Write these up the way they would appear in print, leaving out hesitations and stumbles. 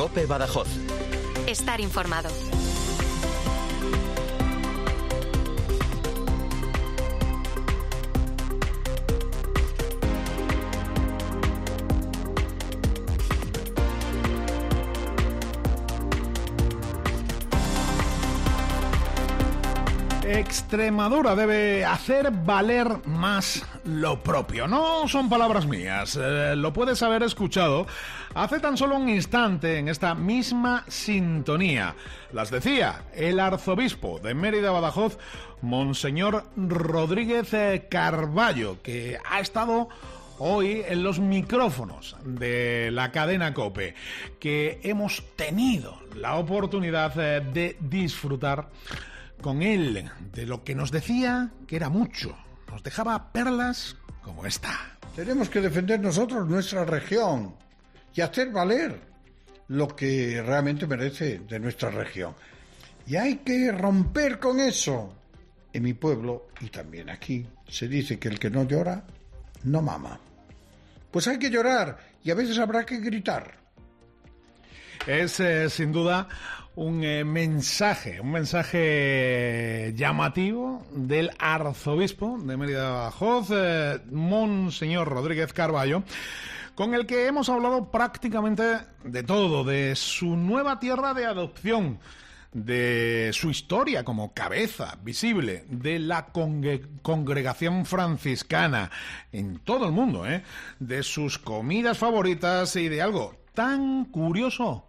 COPE Badajoz. Estar informado. Extremadura debe hacer valer más lo propio. No son palabras mías, lo puedes haber escuchado hace tan solo un instante en esta misma sintonía. Las decía el arzobispo de Mérida Badajoz, Monseñor Rodríguez Carballo, que ha estado hoy en los micrófonos de la cadena COPE, que hemos tenido la oportunidad de disfrutar con él de lo que nos decía que era mucho. Nos dejaba perlas como esta. Tenemos que defender nosotros nuestra región y hacer valer lo que realmente merece de nuestra región. Y hay que romper con eso. En mi pueblo, y también aquí, se dice que el que no llora, no mama. Pues hay que llorar y a veces habrá que gritar. Es sin duda un mensaje llamativo del arzobispo de Mérida Badajoz, Monseñor Rodríguez Carballo, con el que hemos hablado prácticamente de todo, de su nueva tierra de adopción, de su historia como cabeza visible de la congregación franciscana en todo el mundo, de sus comidas favoritas y de algo tan curioso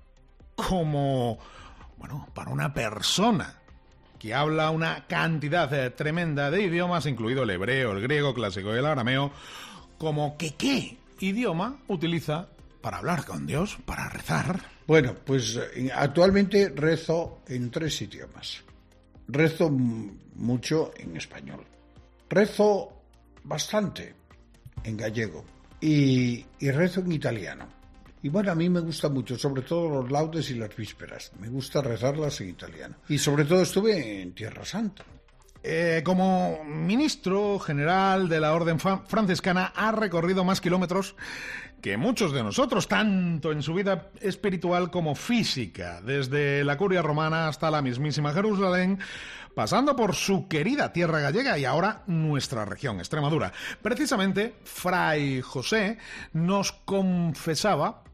como, bueno, para una persona que habla una cantidad tremenda de idiomas, incluido el hebreo, el griego clásico y el arameo, como que qué idioma utiliza para hablar con Dios, para rezar. Bueno, pues actualmente rezo en 3 idiomas. Rezo mucho en español. Rezo bastante en gallego y rezo en italiano. Y bueno, a mí me gusta mucho, sobre todo los laudes y las vísperas. Me gusta rezarlas en italiano. Y sobre todo estuve en Tierra Santa. Como ministro general de la Orden Franciscana ha recorrido más kilómetros que muchos de nosotros, tanto en su vida espiritual como física, desde la Curia Romana hasta la mismísima Jerusalén, pasando por su querida tierra gallega y ahora nuestra región, Extremadura. Precisamente, Fray José nos confesaba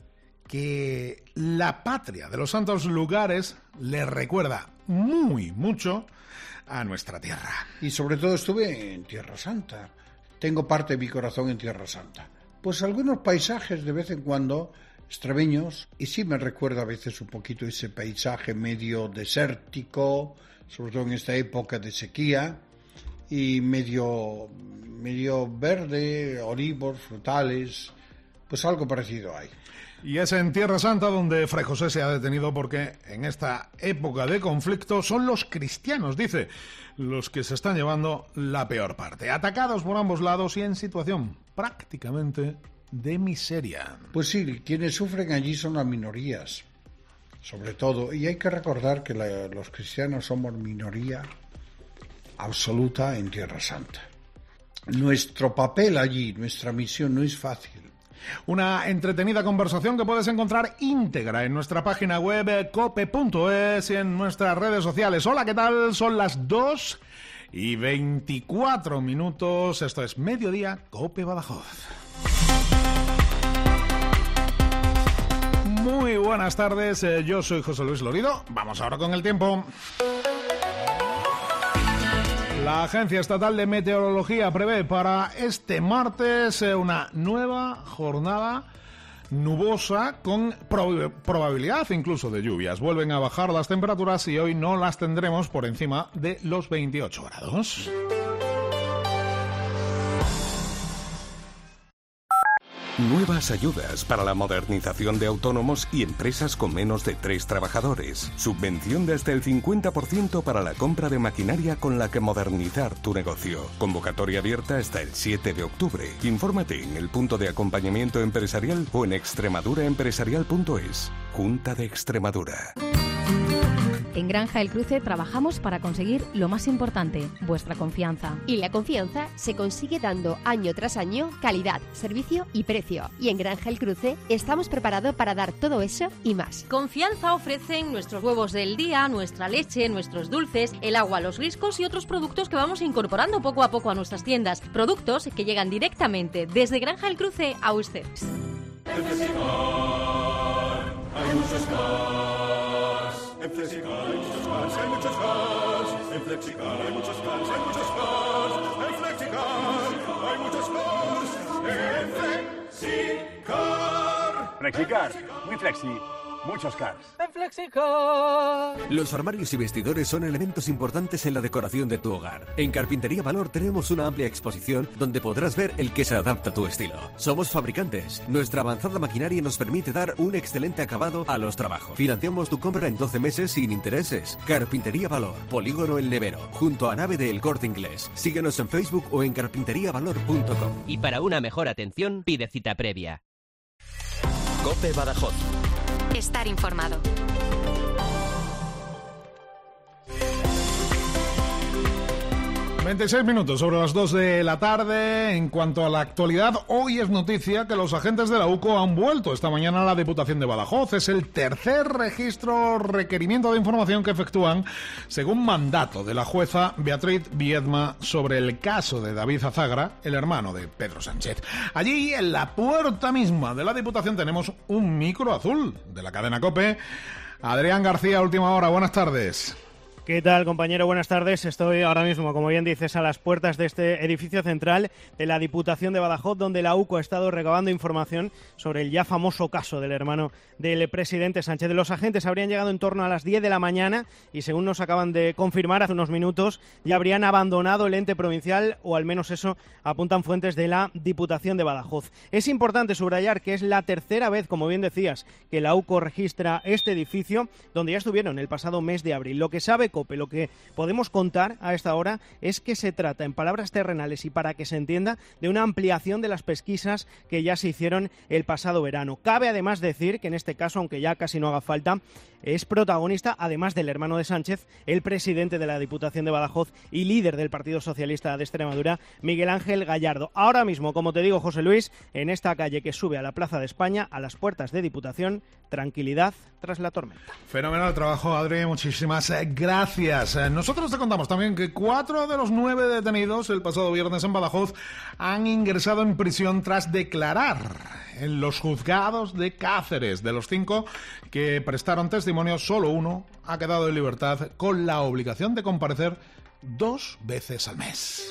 que la patria de los santos lugares le recuerda mucho a nuestra tierra. Y sobre todo estuve en Tierra Santa. Tengo parte de mi corazón en Tierra Santa. Pues algunos paisajes de vez en cuando extremeños, y sí me recuerda a veces un poquito ese paisaje medio desértico, sobre todo en esta época de sequía, y medio verde, olivos, frutales, pues algo parecido hay. Y es en Tierra Santa donde Fray José se ha detenido porque en esta época de conflicto son los cristianos, dice, los que se están llevando la peor parte, atacados por ambos lados y en situación prácticamente de miseria. Pues sí, quienes sufren allí son las minorías, sobre todo, y hay que recordar que los cristianos somos minoría absoluta en Tierra Santa. Nuestro papel allí, nuestra misión no es fácil. Una entretenida conversación que puedes encontrar íntegra en nuestra página web cope.es y en nuestras redes sociales. Hola, ¿qué tal? Son las 2:24. Esto es Mediodía Cope Badajoz. Muy buenas tardes, yo soy José Luis Lorido. Vamos ahora con el tiempo. La Agencia Estatal de Meteorología prevé para este martes una nueva jornada nubosa con probabilidad incluso de lluvias. Vuelven a bajar las temperaturas y hoy no las tendremos por encima de los 28 grados. Nuevas ayudas para la modernización de autónomos y empresas con menos de 3 trabajadores. Subvención de hasta el 50% para la compra de maquinaria con la que modernizar tu negocio. Convocatoria abierta hasta el 7 de octubre. Infórmate en el punto de acompañamiento empresarial o en extremaduraempresarial.es. Junta de Extremadura. En Granja El Cruce trabajamos para conseguir lo más importante, vuestra confianza. Y la confianza se consigue dando año tras año calidad, servicio y precio. Y en Granja El Cruce estamos preparados para dar todo eso y más. Confianza ofrecen nuestros huevos del día, nuestra leche, nuestros dulces, el agua, los riscos y otros productos que vamos incorporando poco a poco a nuestras tiendas. Productos que llegan directamente desde Granja El Cruce a ustedes. En Flexicar hay muchos cars. En Flexicar hay muchos cars, hay muchos cars. En Flexicar hay muchos cars, hay muchos cars. En Flexicar hay muchos cars. En Flexicar. Flexicar, muy flexi. Muchos cars. En Flexicar. Los armarios y vestidores son elementos importantes en la decoración de tu hogar. En Carpintería Valor tenemos una amplia exposición donde podrás ver el que se adapta a tu estilo. Somos fabricantes. Nuestra avanzada maquinaria nos permite dar un excelente acabado a los trabajos. Financiamos tu compra en 12 meses sin intereses. Carpintería Valor, Polígono El Nevero, junto a Nave de El Corte Inglés. Síguenos en Facebook o en carpinteriavalor.com. Y para una mejor atención, pide cita previa. COPE Badajoz. Estar informado. ...26 minutos sobre las 2 de la tarde. En cuanto a la actualidad, hoy es noticia que los agentes de la UCO han vuelto esta mañana a la Diputación de Badajoz. Es el tercer requerimiento de información que efectúan según mandato de la jueza Beatriz Viedma sobre el caso de David Azagra, el hermano de Pedro Sánchez. Allí, en la puerta misma de la Diputación, tenemos un micro azul de la cadena COPE. Adrián García, Última Hora, buenas tardes. ¿Qué tal, compañero? Buenas tardes. Estoy ahora mismo, como bien dices, a las puertas de este edificio central de la Diputación de Badajoz, donde la UCO ha estado recabando información sobre el ya famoso caso del hermano del presidente Sánchez. Los agentes habrían llegado en torno a las 10 de la mañana y, según nos acaban de confirmar hace unos minutos, ya habrían abandonado el ente provincial, o al menos eso apuntan fuentes de la Diputación de Badajoz. Es importante subrayar que es la tercera vez, como bien decías, que la UCO registra este edificio, donde ya estuvieron el pasado mes de abril. Lo que sabe COPE, lo que podemos contar a esta hora es que se trata, en palabras terrenales y para que se entienda, de una ampliación de las pesquisas que ya se hicieron el pasado verano. Cabe además decir que en este caso, aunque ya casi no haga falta, es protagonista, además del hermano de Sánchez, el presidente de la Diputación de Badajoz y líder del Partido Socialista de Extremadura, Miguel Ángel Gallardo. Ahora mismo, como te digo, José Luis, en esta calle que sube a la Plaza de España, a las puertas de Diputación, tranquilidad tras la tormenta. Fenomenal trabajo, Adri, muchísimas gracias. Nosotros te contamos también que 4 de los 9 detenidos el pasado viernes en Badajoz han ingresado en prisión tras declarar en los juzgados de Cáceres. De los 5 que prestaron testimonio, solo uno ha quedado en libertad con la obligación de comparecer 2 veces al mes.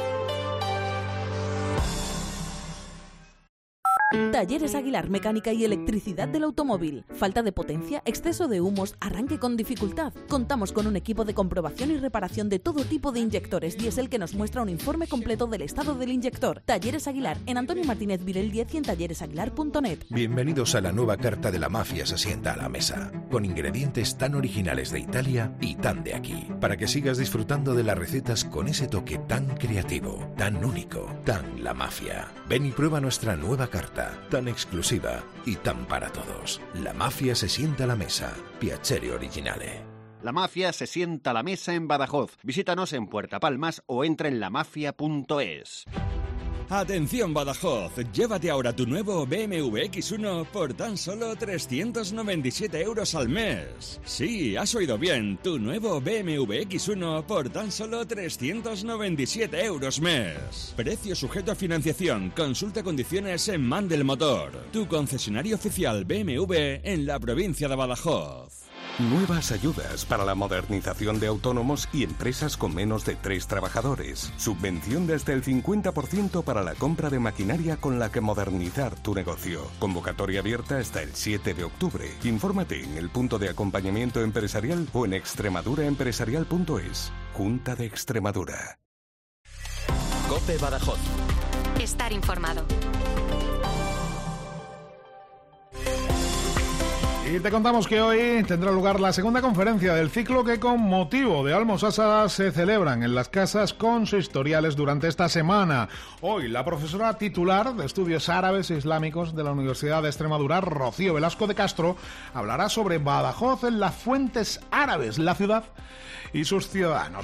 Talleres Aguilar, mecánica y electricidad del automóvil. Falta de potencia, exceso de humos, arranque con dificultad. Contamos con un equipo de comprobación y reparación de todo tipo de inyectores diésel que nos muestra un informe completo del estado del inyector. Talleres Aguilar, en Antonio Martínez Virel 10 y en talleresaguilar.net. Bienvenidos a la nueva carta de La Mafia se sienta a la mesa, con ingredientes tan originales de Italia y tan de aquí, para que sigas disfrutando de las recetas con ese toque tan creativo, tan único, tan La Mafia. Ven y prueba nuestra nueva carta, tan exclusiva y tan para todos. La Mafia se sienta a la mesa. Piacere originale. La Mafia se sienta a la mesa en Badajoz. Visítanos en Puerta Palmas o entra en lamafia.es. Atención Badajoz, llévate ahora tu nuevo BMW X1 por tan solo 397 euros al mes. Sí, has oído bien, tu nuevo BMW X1 por tan solo 397 euros mes. Precio sujeto a financiación, consulta condiciones en Mandel Motor, tu concesionario oficial BMW en la provincia de Badajoz. Nuevas ayudas para la modernización de autónomos y empresas con menos de 3 trabajadores. Subvención de hasta el 50% para la compra de maquinaria con la que modernizar tu negocio. Convocatoria abierta hasta el 7 de octubre. Infórmate en el punto de acompañamiento empresarial o en extremaduraempresarial.es. Junta de Extremadura. COPE Badajoz. Estar informado. Y te contamos que hoy tendrá lugar la segunda conferencia del ciclo que con motivo de Almosasa se celebran en las casas consistoriales durante esta semana. Hoy la profesora titular de Estudios Árabes e Islámicos de la Universidad de Extremadura, Rocío Velasco de Castro, hablará sobre Badajoz en las fuentes árabes, la ciudad y sus ciudadanos.